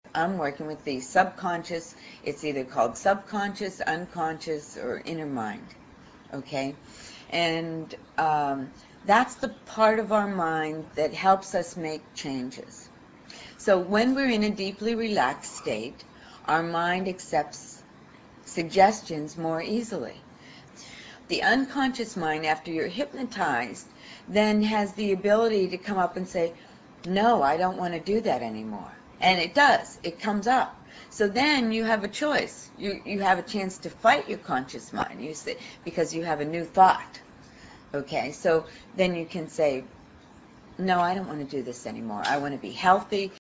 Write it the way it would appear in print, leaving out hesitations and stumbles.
I'm working with the subconscious. It's either called subconscious, unconscious, or inner mind. Okay? And that's the part of our mind that helps us make changes. So when we're in a deeply relaxed state, our mind accepts suggestions more easily. The unconscious mind, after you're hypnotized, then has the ability to come up and say, no, I don't want to do that anymore. And it does. It comes up. So then you have a choice. You have a chance to fight your conscious mind, you say, because you have a new thought. Okay, so then you can say, no, I don't want to do this anymore. I want to be healthy.